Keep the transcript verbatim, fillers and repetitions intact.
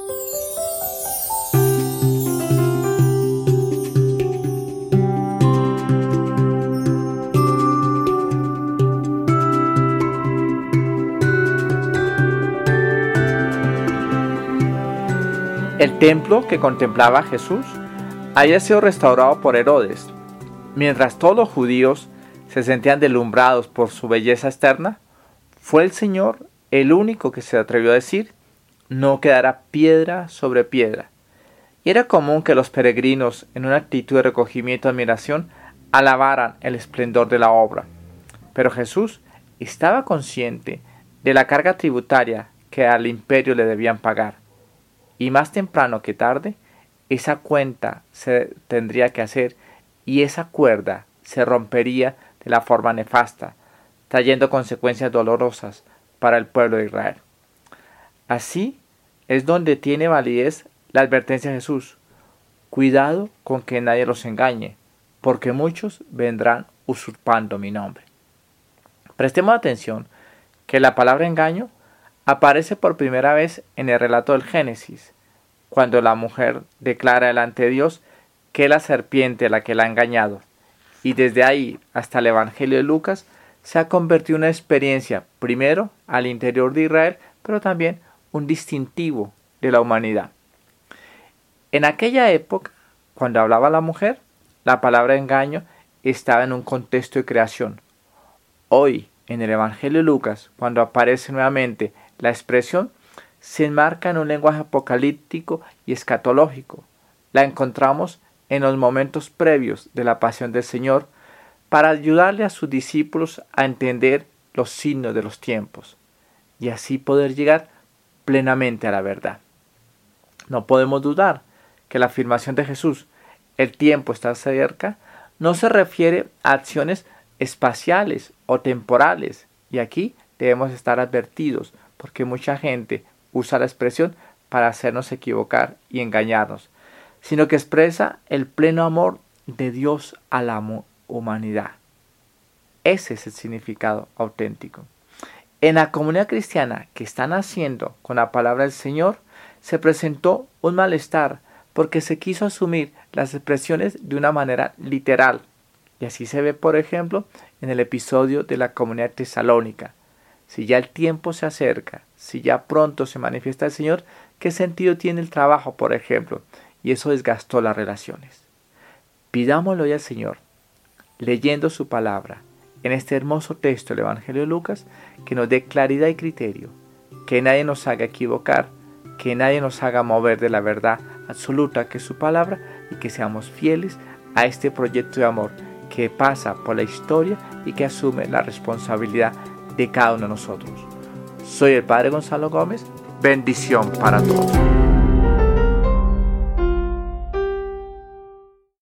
El templo que contemplaba Jesús había sido restaurado por Herodes. Mientras todos los judíos se sentían deslumbrados por su belleza externa, fue el Señor el único que se atrevió a decir: no quedará piedra sobre piedra. Y era común que los peregrinos, en una actitud de recogimiento y admiración, alabaran el esplendor de la obra. Pero Jesús estaba consciente de la carga tributaria que al imperio le debían pagar. Y más temprano que tarde, esa cuenta se tendría que hacer y esa cuerda se rompería de la forma nefasta, trayendo consecuencias dolorosas para el pueblo de Israel. Así es donde tiene validez la advertencia de Jesús: cuidado con que nadie los engañe, porque muchos vendrán usurpando mi nombre. Prestemos atención que la palabra engaño aparece por primera vez en el relato del Génesis, cuando la mujer declara delante de Dios que es la serpiente la que la ha engañado. Y desde ahí hasta el Evangelio de Lucas se ha convertido en una experiencia, primero al interior de Israel, pero también un distintivo de la humanidad. En aquella época, cuando hablaba la mujer, la palabra engaño estaba en un contexto de creación. Hoy, en el Evangelio de Lucas, cuando aparece nuevamente la expresión, se enmarca en un lenguaje apocalíptico y escatológico. La encontramos en los momentos previos de la pasión del Señor para ayudarle a sus discípulos a entender los signos de los tiempos y así poder llegar plenamente a la verdad. No podemos dudar que la afirmación de Jesús, el tiempo está cerca, no se refiere a acciones espaciales o temporales, y aquí debemos estar advertidos porque mucha gente usa la expresión para hacernos equivocar y engañarnos, sino que expresa el pleno amor de Dios a la humanidad. Ese es el significado auténtico. En la comunidad cristiana que está naciendo con la palabra del Señor, se presentó un malestar porque se quiso asumir las expresiones de una manera literal. Y así se ve, por ejemplo, en el episodio de la comunidad tesalónica. Si ya el tiempo se acerca, si ya pronto se manifiesta el Señor, ¿qué sentido tiene el trabajo, por ejemplo? Y eso desgastó las relaciones. Pidámosle hoy al Señor, leyendo su palabra, en este hermoso texto del Evangelio de Lucas, que nos dé claridad y criterio, que nadie nos haga equivocar, que nadie nos haga mover de la verdad absoluta que es su palabra, y que seamos fieles a este proyecto de amor que pasa por la historia y que asume la responsabilidad de cada uno de nosotros. Soy el Padre Gonzalo Gómez. Bendición para todos.